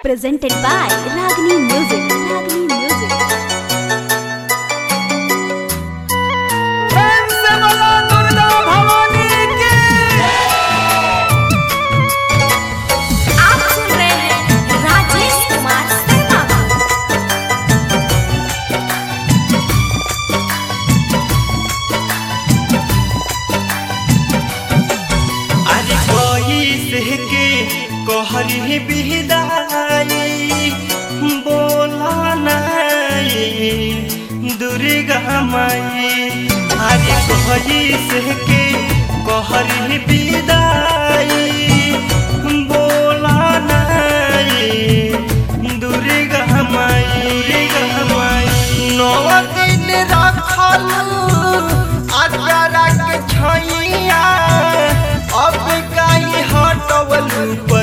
presented by Ragini Music. Ragini Music. आप सुन रहे हैं राजेश कुमार शर्मा। अरे कोई के कहरी बिदाई बोला नहीं दुर्गा माई। अरे कोई के कहरी बिदाई बोला नहीं दुर्गा माई। दुर्गा माई 9 दिन रखलू अचारा के छैया अब काई हटवलू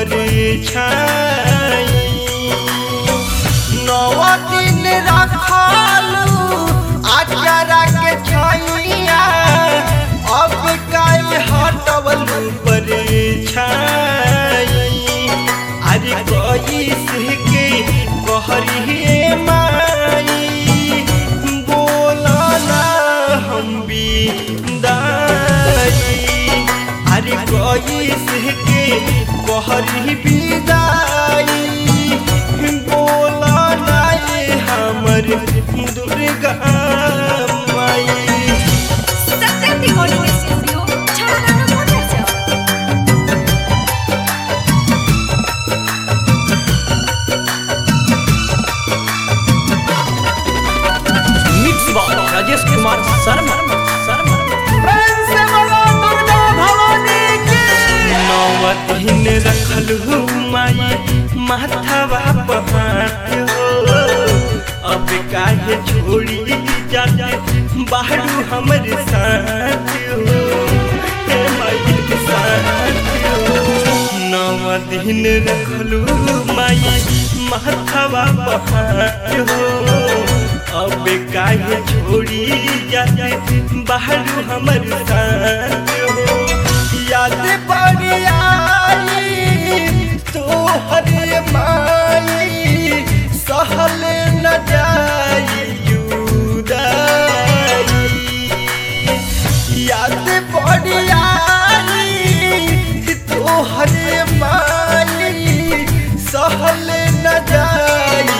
परेछाई। 9 दिन रखलू अचारा के छैया अब काई हटवलू परेछाई। अरे कोई के कहरी माई बोला ना हम बिदाई। अरे कोई के कहरी बिदाई बोला ना हमर दुर्गा माई। सत्यम रिकॉर्डिंग स्टूडियो छाड़ाना मोटर से। Mix by Rajesh Kumar Sharma. 9 दिन रखलू माई माथवा पहाड़ हो अब काहे छोड़ी जाते बाहरू हमर साथ हो। हे माई के साथ हो 9 दिन रखलू माई माथवा पहाड़ हो अब काहे छोड़ी जाते बाहरू हमर साथ हो। याद पड़ी आई तोहर माई सहल न जाई जुदाई। याद पड़ी आई तोहर माई सहल न जाई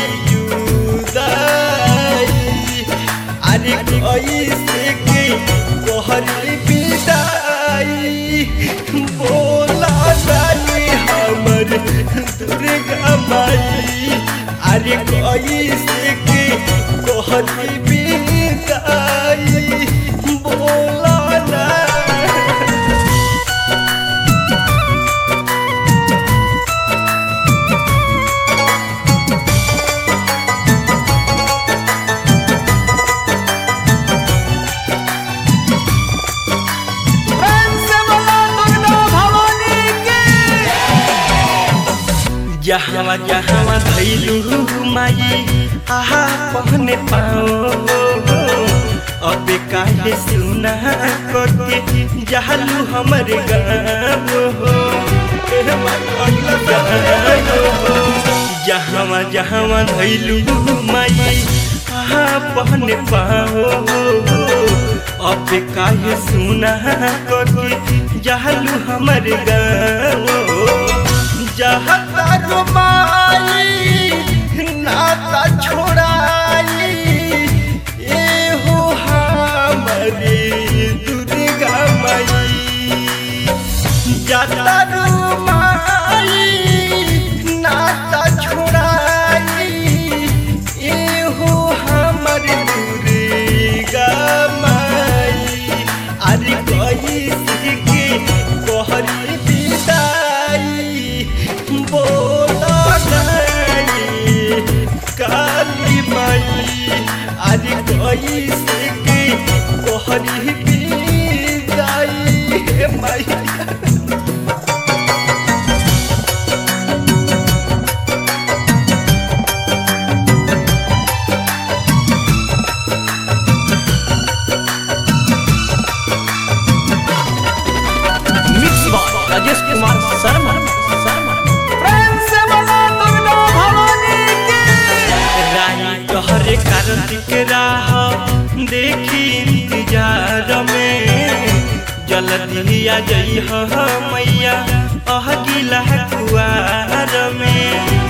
जुदाई। अरे कैसे के कहरी बिदाई बोला जानी हमर दुर्गा माई। अरे कैसे के कहरी बिदाई बोला ना। जहाँ जहाँ धैलू माई आहा पहने पाओ अब काहे सुना करके जहलू हमर गाँव हो। जहाँ जहाँ धैलू माई आहा पहने पाओ अब काहे सुना करके जहलू हमर गाँव हो। जहाँ माई नाता छोड़ाई ए हो हमारे दुर्गा माई। जाता माई नाता छोड़ाई ए हो हमारे दुर्गा माई। अरे कैसे के कहरी बिदाई बोला नहीं काली माई। आज कैसे के कहरी बिदाई माई। Mix by Rajesh Kumar Sharma. प्रेम से बोला दुर्गा भवानी। कार्तिक राह देखी इंतजार में जल्दी आ जई मैया अगिला कुआर में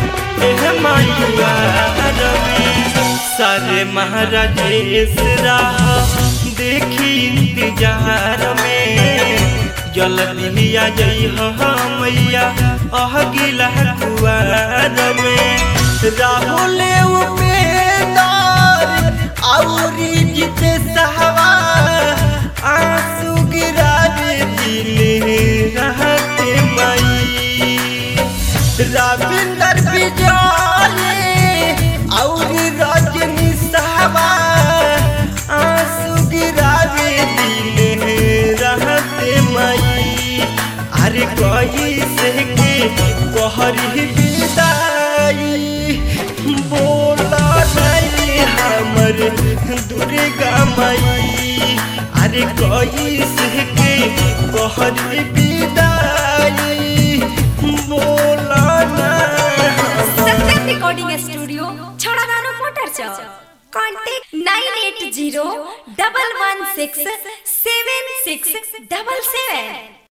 मैयार में सारे महाराजेश राह देखी इंतजार में जल्दी आ जई मैया अगिला कुआर में राहुल उपेंदर औरी जीते सहवा आंसू गिरावे दिल रहते मई रविंदर विजय औरी रजनी सहवा आंसू गिरावे दिल रहते मई अरे कोई से के कहरी विदाई बोला नहीं हमर दुर्गा माई अरे कोई से के कहरी विदाई बोला ना सत्यम रिकॉर्डिंग स्टूडियो छड़ागानो मोटर चौक कॉन्टैक्ट 9801167677